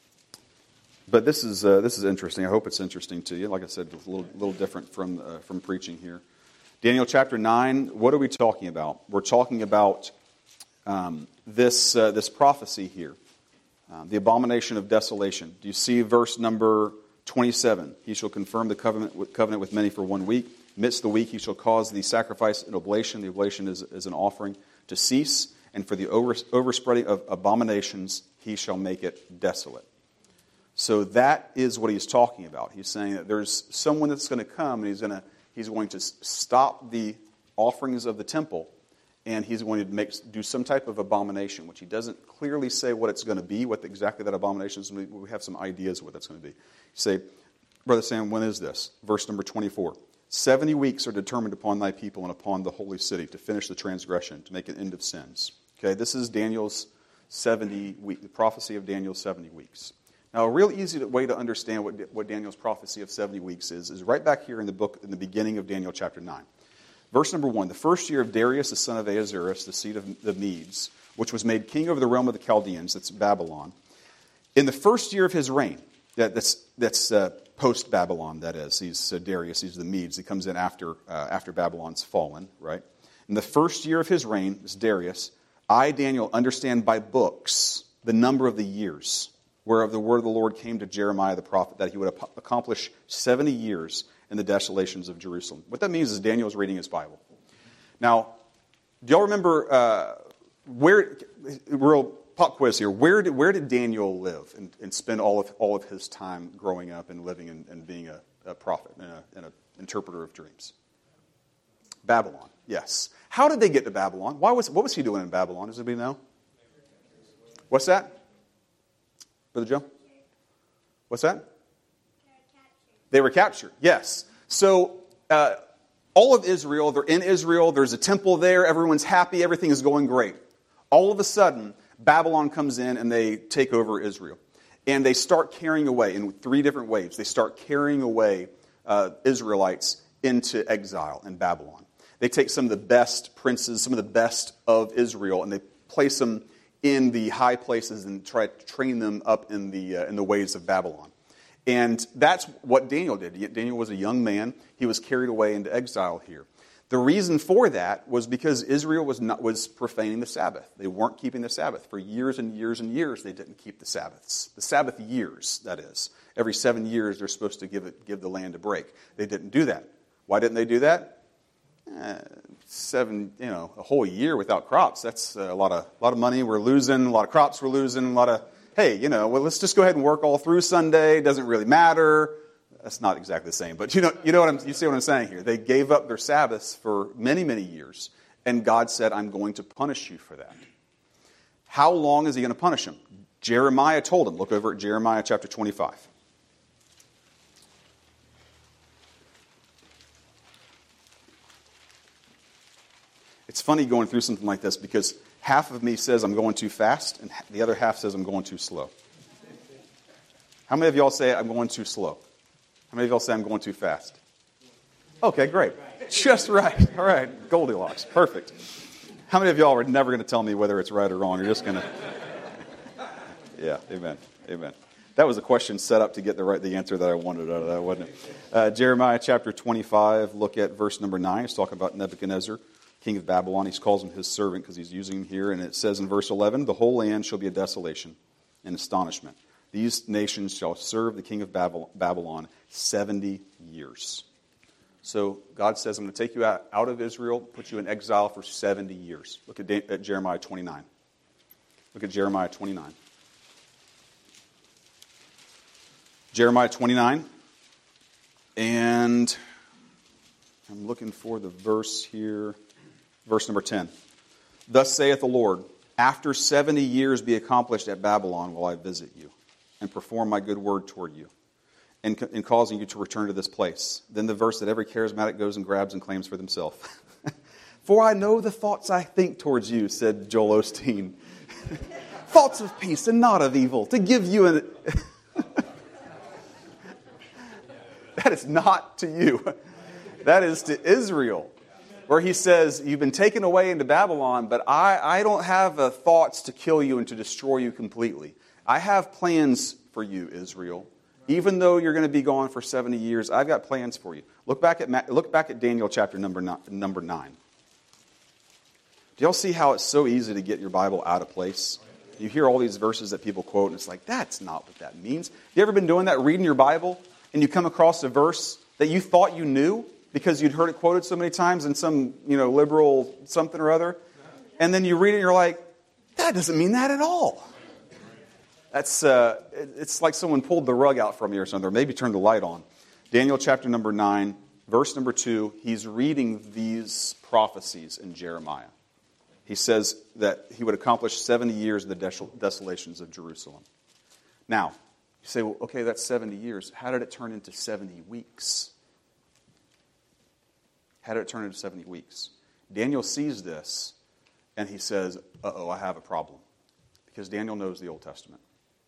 But this is uh, this is interesting. I hope it's interesting to you. Like I said, it's a little little different from uh, from preaching here. Daniel chapter nine. What are we talking about? We're talking about um, this uh, this prophecy here, uh, the abomination of desolation. Do you see verse number twenty-seven? He shall confirm the covenant with, covenant with many for one week. Midst the week he shall cause the sacrifice and oblation. The oblation is, is an offering to cease. And for the over, overspreading of abominations he shall make it desolate. So that is what he's talking about. He's saying that there's someone that's going to come and he's going to he's going to stop the offerings of the temple, and he's going to make do some type of abomination, which he doesn't clearly say what it's going to be, what exactly that abomination is. We have some ideas of what that's going to be. You say, Brother Sam, when is this? Verse number twenty-four. Seventy weeks are determined upon thy people and upon the holy city to finish the transgression, to make an end of sins. Okay, this is Daniel's seventy week, the prophecy of Daniel's seventy weeks. Now, a real easy way to understand what, what Daniel's prophecy of seventy weeks is, is right back here in the book, in the beginning of Daniel chapter nine. Verse number one, the first year of Darius, the son of Ahasuerus, the seed of the Medes, which was made king over the realm of the Chaldeans, that's Babylon. In the first year of his reign, that, that's, that's uh, post-Babylon, that is. He's uh, Darius, he's the Medes. He comes in after, uh, after Babylon's fallen, right? In the first year of his reign, is Darius, I, Daniel, understand by books the number of the years whereof the word of the Lord came to Jeremiah the prophet, that he would accomplish seventy years in the desolations of Jerusalem. What that means is Daniel is reading his Bible. Now, do y'all remember, uh, where, real pop quiz here, where did, where did Daniel live and, and spend all of all of his time growing up and living and, and being a, a prophet and an interpreter of dreams? Babylon, yes. How did they get to Babylon? Why was What was he doing in Babylon? Does anybody know? What's that? Brother Joe? What's that? They were captured, yes. So, uh, all of Israel, they're in Israel, there's a temple there, everyone's happy, everything is going great. All of a sudden, Babylon comes in and they take over Israel. And they start carrying away, in three different waves, they start carrying away uh, Israelites into exile in Babylon. They take some of the best princes, some of the best of Israel, and they place them in the high places and try to train them up in the uh, in the ways of Babylon. And that's what Daniel did. Daniel was a young man. He was carried away into exile here. The reason for that was because Israel was not was profaning the Sabbath. They weren't keeping the Sabbath. For years and years and years, they didn't keep the Sabbaths. The Sabbath years, that is. Every seven years, they're supposed to give it give the land a break. They didn't do that. Why didn't they do that? Uh, seven, you know, a whole year without crops. That's a lot of a lot of money we're losing. A lot of crops we're losing. A lot of, hey, you know, well, let's just go ahead and work all through Sunday. It doesn't really matter. that's not exactly the same, but you know, you know what I'm, you see what I'm saying here. They gave up their Sabbaths for many, many years, and God said, I'm going to punish you for that. How long is he going to punish them? Jeremiah told him. Look over at Jeremiah chapter twenty-five. It's funny going through something like this because half of me says I'm going too fast, and the other half says I'm going too slow. How many of y'all say I'm going too slow? How many of y'all say I'm going too fast? Okay, great. Just right. All right, Goldilocks. Perfect. How many of y'all are never going to tell me whether it's right or wrong? You're just going to... Yeah, amen. Amen. That was a question set up to get the right the answer that I wanted out of that, wasn't it? Uh, Jeremiah chapter twenty-five, look at verse number nine. It's talking about Nebuchadnezzar, king of Babylon. He calls him his servant because he's using him here. And it says in verse eleven, the whole land shall be a desolation and astonishment. These nations shall serve the king of Babylon seventy years. So God says, I'm going to take you out, out of Israel, put you in exile for seventy years. Look at, at Jeremiah twenty-nine. Look at Jeremiah twenty-nine. Jeremiah twenty-nine. And I'm looking for the verse here. Verse number ten. Thus saith the Lord, after seventy years be accomplished at Babylon will I visit you, and perform my good word toward you, in, in causing you to return to this place. Then the verse that every charismatic goes and grabs and claims for themselves. For I know the thoughts I think towards you, said Joel Osteen. Thoughts of peace and not of evil, to give you an... That is not to you. That is to Israel. Where he says, you've been taken away into Babylon, but I, I don't have uh, thoughts to kill you and to destroy you completely. I have plans for you, Israel. Even though you're going to be gone for seventy years, I've got plans for you. Look back at look back at Daniel chapter number nine, number nine. Do y'all see how it's so easy to get your Bible out of place? You hear all these verses that people quote, and it's like, that's not what that means. You ever been doing that, reading your Bible, and you come across a verse that you thought you knew because you'd heard it quoted so many times in some, you know, liberal something or other, and then you read it and you're like, that doesn't mean that at all. That's uh, it's like someone pulled the rug out from you or something, or maybe turned the light on. Daniel chapter number nine, verse number two, he's reading these prophecies in Jeremiah. He says that he would accomplish seventy years of the desol- desolations of Jerusalem. Now, you say, well, okay, that's seventy years. How did it turn into seventy weeks? How did it turn into seventy weeks? Daniel sees this, and he says, uh-oh, I have a problem. Because Daniel knows the Old Testament.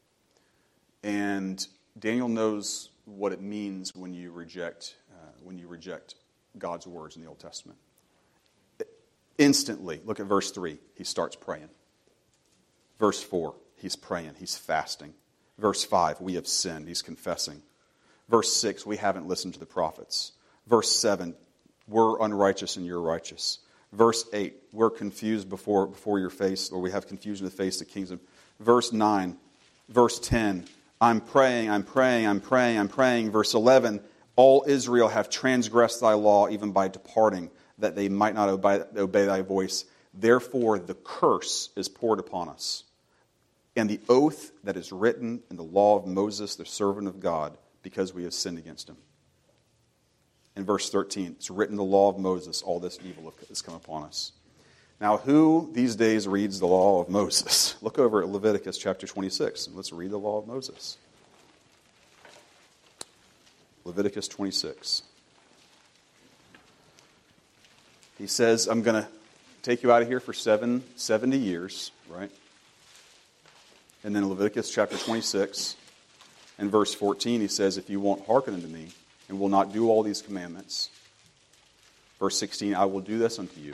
And Daniel knows what it means when you reject uh, when you reject God's words in the Old Testament. Instantly, look at verse three, he starts praying. Verse four, he's praying, he's fasting. Verse five, we have sinned, he's confessing. Verse six, we haven't listened to the prophets. Verse seven, we're unrighteous and you're righteous. Verse eight, we're confused before, before your face, or we have confusion in the face of the kingdom. Verse nine, verse ten, I'm praying, I'm praying, I'm praying, I'm praying. Verse eleven, all Israel have transgressed thy law even by departing, that they might not obey, obey thy voice. Therefore the curse is poured upon us. And the oath that is written in the law of Moses, the servant of God, because we have sinned against him. In verse thirteen, it's written in the law of Moses, all this evil has come upon us. Now, who these days reads the law of Moses? Look over at Leviticus chapter twenty-six, and let's read the law of Moses. Leviticus twenty-six. He says, I'm going to take you out of here for seven, seventy years, right? And then Leviticus chapter twenty-six, and verse fourteen, he says, if you won't hearken unto me, and will not do all these commandments. Verse sixteen, I will do this unto you.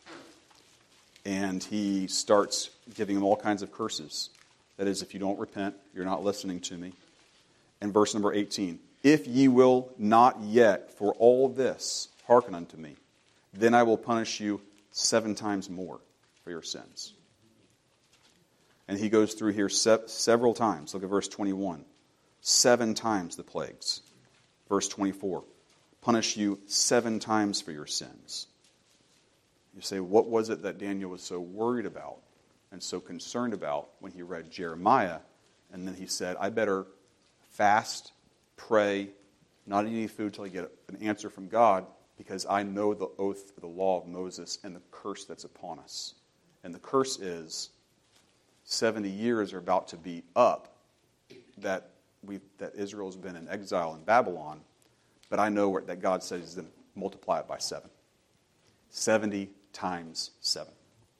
And he starts giving them all kinds of curses. That is, if you don't repent, you're not listening to me. And verse number eighteen, if ye will not yet for all this hearken unto me, then I will punish you seven times more for your sins. And he goes through here se- several times. Look at verse twenty-one. Seven times the plagues. Verse twenty-four, punish you seven times for your sins. You say, what was it that Daniel was so worried about and so concerned about when he read Jeremiah? And then he said, I better fast, pray, not eat any food till I get an answer from God, because I know the oath of the law of Moses and the curse that's upon us. And the curse is seventy years are about to be up that we that Israel's been in exile in Babylon, but I know that God says he's going to multiply it by seven. seventy times seven.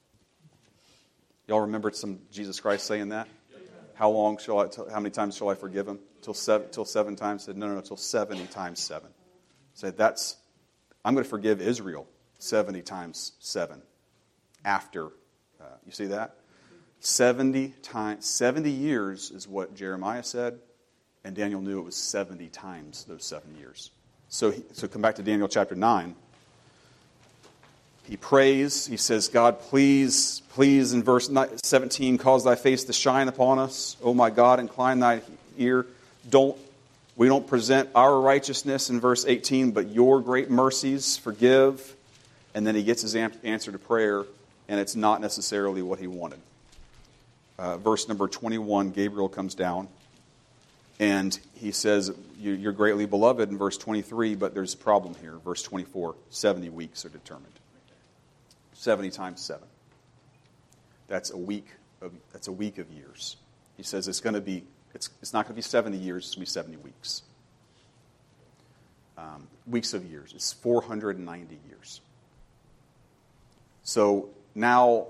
Y'all remember some Jesus Christ saying that? How long shall I, how many times shall I forgive him? Till seven, till seven times? Said, no, no, no, till seventy times seven. Said, that's, I'm going to forgive Israel seventy times seven after, uh, you see that? seventy times, seventy years is what Jeremiah said, and Daniel knew it was seventy times those seven years. So, he, so come back to Daniel chapter nine. He prays, he says, God, please, please, in verse seventeen, cause thy face to shine upon us. O my God, incline thy ear. Don't, we don't present our righteousness in verse eighteen, but your great mercies forgive. And then he gets his answer to prayer, and it's not necessarily what he wanted. Uh, verse number twenty-one, Gabriel comes down, and he says, you're greatly beloved in verse twenty-three, but there's a problem here. Verse twenty-four, seventy weeks are determined. seventy times seven. That's a week of that's a week of years. He says it's going to be it's it's not going to be seventy years, it's going to be seventy weeks. Um, weeks of years. It's four hundred ninety years. So now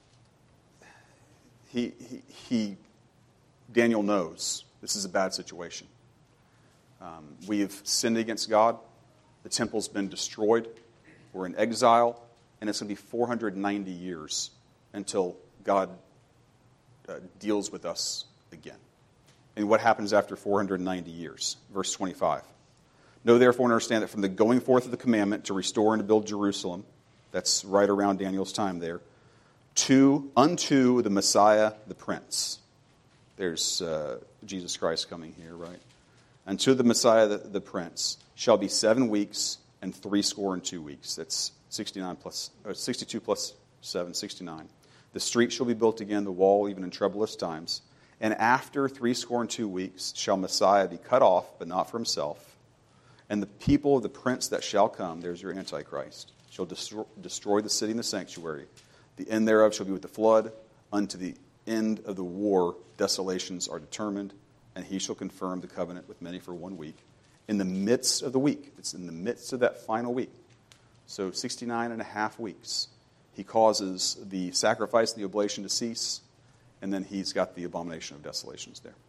he he, he Daniel knows this is a bad situation. Um, we've sinned against God. The temple's been destroyed. We're in exile. And it's going to be four hundred ninety years until God uh, deals with us again. And what happens after four hundred ninety years? Verse twenty-five. Know therefore and understand that from the going forth of the commandment to restore and to build Jerusalem, that's right around Daniel's time there, to unto the Messiah the Prince. There's uh, Jesus Christ coming here, right? Unto the Messiah the, the Prince shall be seven weeks and three score and two weeks. That's sixty-nine plus, or sixty-two plus seven, sixty-nine. The street shall be built again, the wall even in troublous times. And after three score and two weeks shall Messiah be cut off, but not for himself. And the people of the prince that shall come, there's your Antichrist, shall destroy, destroy the city and the sanctuary. The end thereof shall be with the flood. Unto the end of the war desolations are determined, and he shall confirm the covenant with many for one week. In the midst of the week, it's in the midst of that final week, so sixty-nine and a half weeks, he causes the sacrifice, the oblation to cease, and then he's got the abomination of desolations there.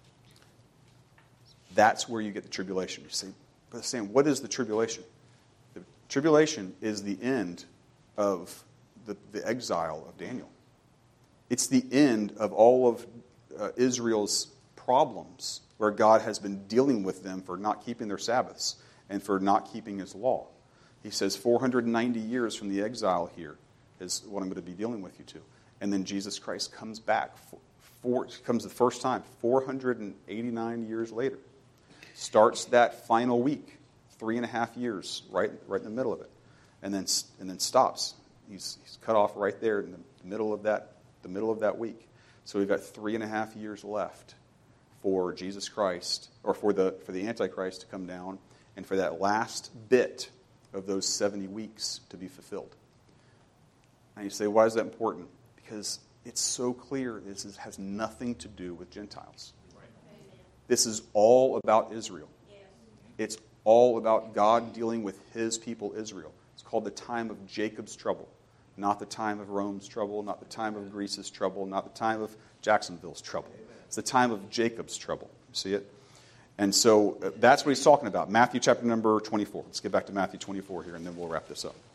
That's where you get the tribulation. You say, Brother Sam, what is the tribulation? The tribulation is the end of the, the exile of Daniel. It's the end of all of uh, Israel's problems, where God has been dealing with them for not keeping their Sabbaths and for not keeping his law. He says four hundred ninety years from the exile here is what I'm going to be dealing with you to. And then Jesus Christ comes back, for, for, comes the first time, four hundred eighty-nine years later. Starts that final week, three and a half years, right, right in the middle of it. And then and then stops. He's, he's cut off right there in the middle of that, the middle of that week. So we've got three and a half years left for Jesus Christ, or for the for the Antichrist to come down, and for that last bit of those seventy weeks to be fulfilled. And you say, why is that important? Because it's so clear this is, has nothing to do with Gentiles. Right. This is all about Israel. Yes. It's all about God dealing with his people Israel. It's called the time of Jacob's trouble. Not the time of Rome's trouble, not the time of Greece's trouble, not the time of Jacksonville's trouble. It's the time of Jacob's trouble. You see it? And so uh, that's what he's talking about. Matthew chapter number twenty-four. Let's get back to Matthew twenty-four here, and then we'll wrap this up.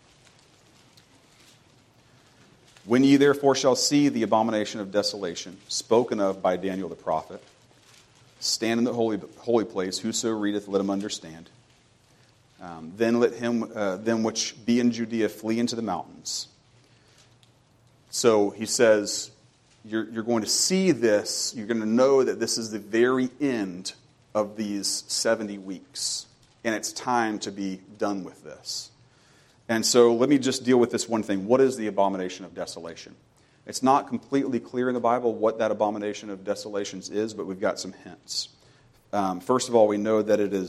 When ye therefore shall see the abomination of desolation, spoken of by Daniel the prophet, stand in the holy holy place, whoso readeth, let him understand. Um, then let him, uh, them which be in Judea flee into the mountains. So he says, you're, you're going to see this, you're going to know that this is the very end of these seventy weeks, and it's time to be done with this. And so let me just deal with this one thing. What is the abomination of desolation? It's not completely clear in the Bible what that abomination of desolations is, but we've got some hints. Um, first of all, we know that it is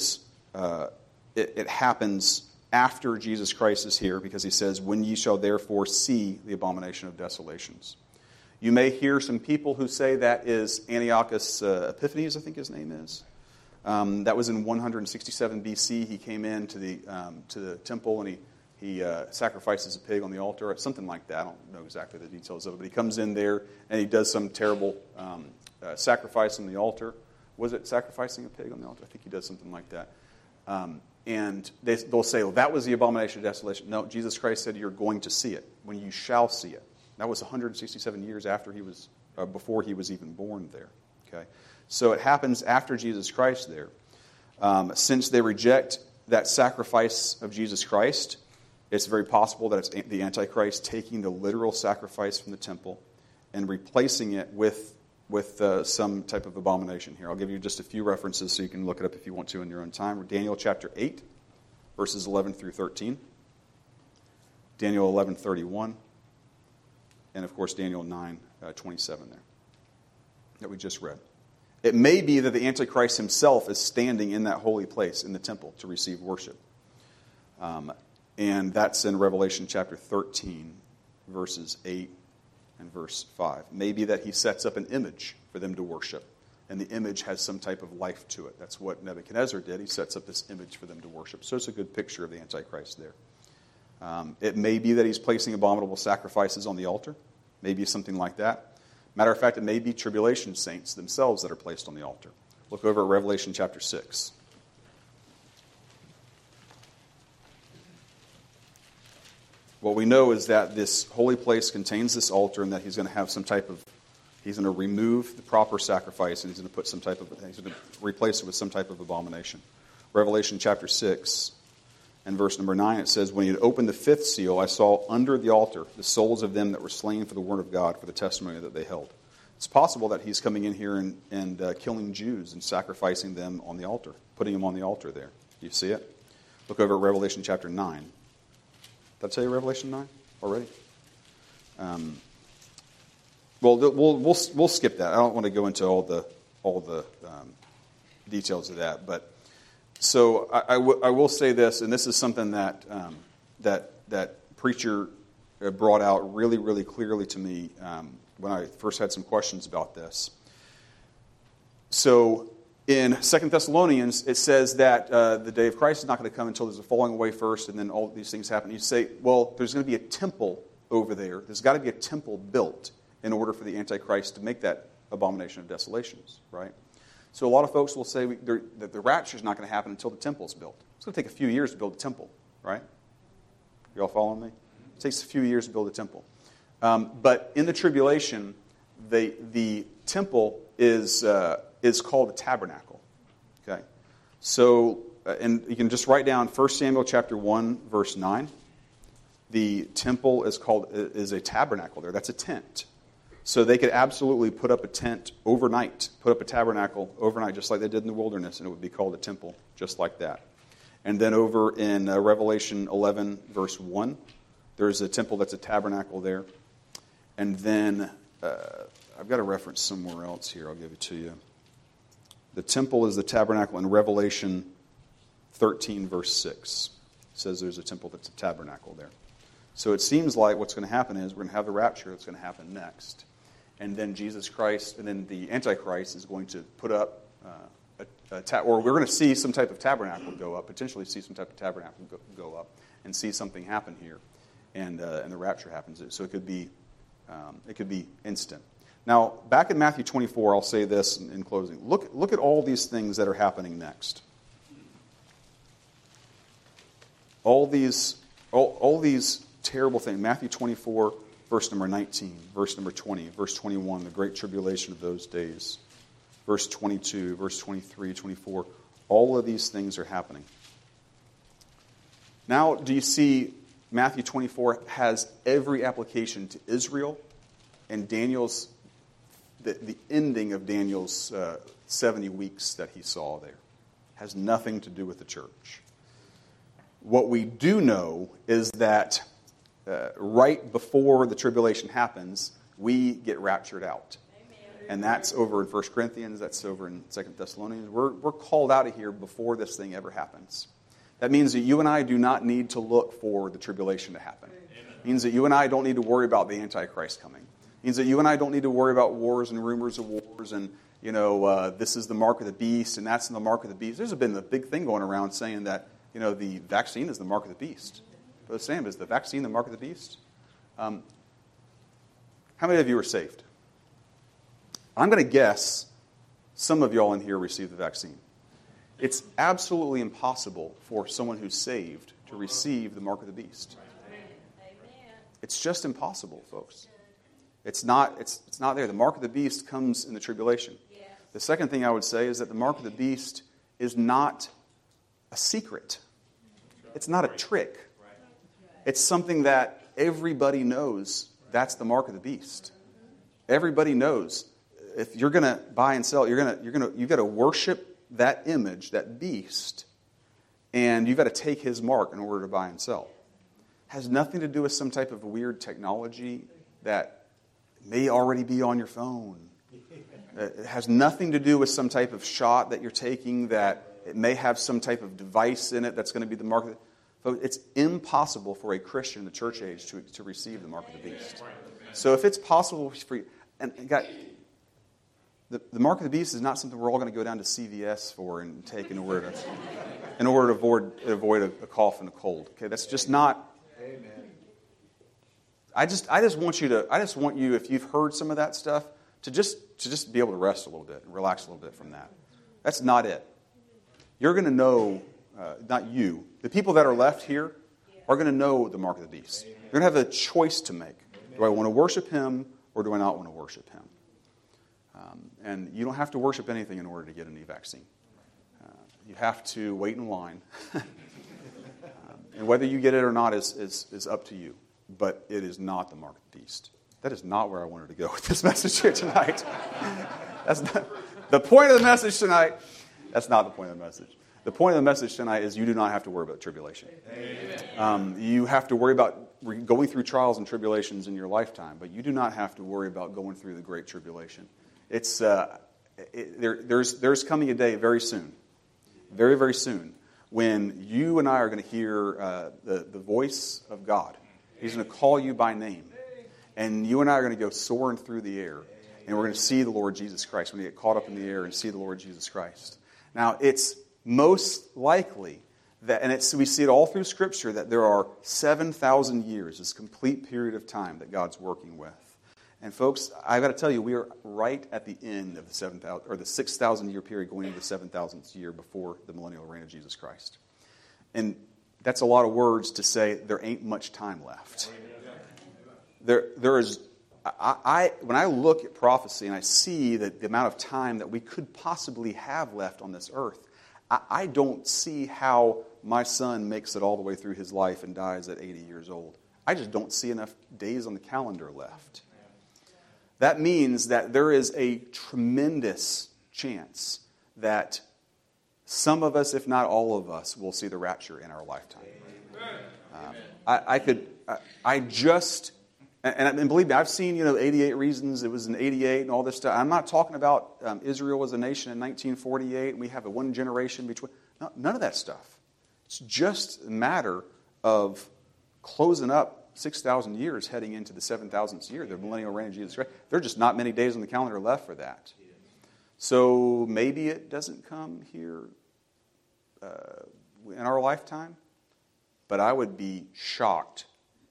uh, it, it happens after Jesus Christ is here, because he says, when ye shall therefore see the abomination of desolations. You may hear some people who say that is Antiochus uh, Epiphanes, I think his name is. Um, that was in one sixty-seven B C. He came into the um, to the temple and he he uh, sacrifices a pig on the altar, or something like that. I don't know exactly the details of it, but he comes in there and he does some terrible um, uh, sacrifice on the altar. Was it sacrificing a pig on the altar? I think he does something like that. Um, and they, they'll say, well, that was the abomination of desolation. No, Jesus Christ said you're going to see it, when you shall see it. That was one hundred sixty-seven years after he was, uh, before he was even born there. Okay, so it happens after Jesus Christ there. Um, since they reject that sacrifice of Jesus Christ, it's very possible that it's the Antichrist taking the literal sacrifice from the temple and replacing it with with uh, some type of abomination here. I'll give you just a few references so you can look it up if you want to in your own time. Daniel chapter eight, verses eleven through thirteen. Daniel eleven thirty-one. And, of course, Daniel nine twenty-seven there that we just read. It may be that the Antichrist himself is standing in that holy place in the temple to receive worship. Um, and that's in Revelation chapter thirteen, verses eight and verse five. Maybe that he sets up an image for them to worship, and the image has some type of life to it. That's what Nebuchadnezzar did. He sets up this image for them to worship. So it's a good picture of the Antichrist there. Um, it may be that he's placing abominable sacrifices on the altar. Maybe something like that. Matter of fact, it may be tribulation saints themselves that are placed on the altar. Look over at Revelation chapter six. What we know is that this holy place contains this altar, and that he's going to have some type of, he's going to remove the proper sacrifice, and he's going to put some type of, he's going to replace it with some type of abomination. Revelation chapter six. And verse number nine, it says, when he had opened the fifth seal, I saw under the altar the souls of them that were slain for the word of God, for the testimony that they held. It's possible that he's coming in here and, and uh, killing Jews and sacrificing them on the altar, putting them on the altar there. Do you see it? Look over at Revelation chapter nine. Did I tell you Revelation nine already? Um, well, we'll, we'll, we'll skip that. I don't want to go into all the, all the um, details of that, but So I, I, w- I will say this, and this is something that um, that that preacher brought out really, really clearly to me um, when I first had some questions about this. So in Second Thessalonians, it says that uh, the day of Christ is not going to come until there's a falling away first, and then all these things happen. You say, well, there's going to be a temple over there. There's got to be a temple built in order for the Antichrist to make that abomination of desolations, right? So a lot of folks will say we, that the rapture is not going to happen until the temple is built. It's going to take a few years to build a temple, right? You all following me? It takes a few years to build a temple. Um, but in the tribulation, the the temple is uh, is called a tabernacle. Okay, so uh, and you can just write down First Samuel chapter one verse nine. The temple is called is a tabernacle there. That's a tent. So they could absolutely put up a tent overnight, put up a tabernacle overnight, just like they did in the wilderness, and it would be called a temple, just like that. And then over in uh, Revelation eleven, verse one, there's a temple that's a tabernacle there. And then, uh, I've got a reference somewhere else here, I'll give it to you. The temple is the tabernacle in Revelation thirteen, verse six. It says there's a temple that's a tabernacle there. So it seems like what's going to happen is we're going to have the rapture that's going to happen next. And then Jesus Christ, and then the Antichrist is going to put up, uh, a, a ta- or we're going to see some type of tabernacle go up, potentially see some type of tabernacle go, go up, and see something happen here, and uh, and the rapture happens. So it could be, um, it could be instant. Now, back in Matthew twenty-four, I'll say this in, in closing. Look, look at all these things that are happening next. All these, all, all these terrible things. Matthew twenty-four. Verse number nineteen, verse number twenty, verse twenty-one, the great tribulation of those days. Verse twenty-two, verse twenty-three, twenty-four. All of these things are happening. Now, do you see Matthew twenty-four has every application to Israel, and Daniel's, the, the ending of Daniel's uh, seventy weeks that he saw there. Has nothing to do with the church. What we do know is that Uh, right before the tribulation happens, we get raptured out. Amen. And that's over in First Corinthians, that's over in Second Thessalonians. We're, we're called out of here before this thing ever happens. That means that you and I do not need to look for the tribulation to happen. It means that you and I don't need to worry about the Antichrist coming. It means that you and I don't need to worry about wars and rumors of wars and, you know, uh, this is the mark of the beast and that's the mark of the beast. There's been a big thing going around saying that, you know, the vaccine is the mark of the beast. Brother Sam, is the vaccine the mark of the beast? Um, how many of you are saved? I'm going to guess some of y'all in here received the vaccine. It's absolutely impossible for someone who's saved to receive the mark of the beast. It's just impossible, folks. It's not, it's, it's not there. The mark of the beast comes in the tribulation. The second thing I would say is that the mark of the beast is not a secret. It's not a trick. It's something that everybody knows that's the mark of the beast. Everybody knows. If you're going to buy and sell, you're going to, you're going to, you've got to worship that image, that beast, and you've got to take his mark in order to buy and sell. It has nothing to do with some type of weird technology that may already be on your phone. It has nothing to do with some type of shot that you're taking that it may have some type of device in it that's going to be the mark of the... It's impossible for a Christian in the church age to, to receive the mark of the beast. So if it's possible for you... And, and God, the, the mark of the beast is not something we're all going to go down to C V S for and take in order to, in order to avoid, avoid a, a cough and a cold. Okay, that's just not... Amen. I just, I just want you to, I just want you, if you've heard some of that stuff, to just, to just be able to rest a little bit and relax a little bit from that. That's not it. You're going to know, uh, not you, the people that are left here are going to know the mark of the beast. You're going to have a choice to make. Do I want to worship him or do I not want to worship him? Um, and you don't have to worship anything in order to get a new vaccine. Uh, you have to wait in line. um, and whether you get it or not is, is, is up to you. But it is not the mark of the beast. That is not where I wanted to go with this message here tonight. That's not the point of the message tonight. That's not the point of the message. The point of the message tonight is you do not have to worry about tribulation. Um, you have to worry about going through trials and tribulations in your lifetime, but you do not have to worry about going through the great tribulation. It's uh, it, there, there's there's coming a day very soon, very very soon, when you and I are going to hear uh, the the voice of God. He's going to call you by name. And you and I are going to go soaring through the air. And we're going to see the Lord Jesus Christ. We're going to get caught up in the air and see the Lord Jesus Christ. Now, it's most likely that, and it's, we see it all through Scripture, that there are seven thousand years, this complete period of time that God's working with. And folks, I've got to tell you, we are right at the end of the seven thousand, or the six thousand year period going into the seven thousandth year before the millennial reign of Jesus Christ. And that's a lot of words to say there ain't much time left. There, there is. I, I when I look at prophecy and I see that the amount of time that we could possibly have left on this earth, I, I don't see how my son makes it all the way through his life and dies at eighty years old. I just don't see enough days on the calendar left. That means that there is a tremendous chance that some of us, if not all of us, will see the rapture in our lifetime. Um, I, I could, I, I just, and, and believe me, I've seen, you know, eighty-eight Reasons. It was in eighty-eight and all this stuff. I'm not talking about um, Israel as a nation in nineteen forty-eight and we have a one generation between. No, none of that stuff. It's just a matter of closing up six thousand years heading into the seven thousandth year, the millennial reign of Jesus Christ. There are just not many days on the calendar left for that. So maybe it doesn't come here uh, in our lifetime, but I would be shocked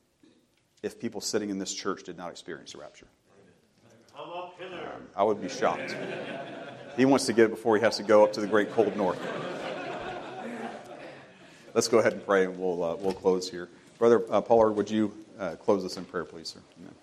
if people sitting in this church did not experience the rapture. Um, I would be shocked. He wants to get it before he has to go up to the great cold north. Let's go ahead and pray, and we'll uh, we'll close here. Brother uh, Pollard, would you uh, close us in prayer, please, sir? Amen.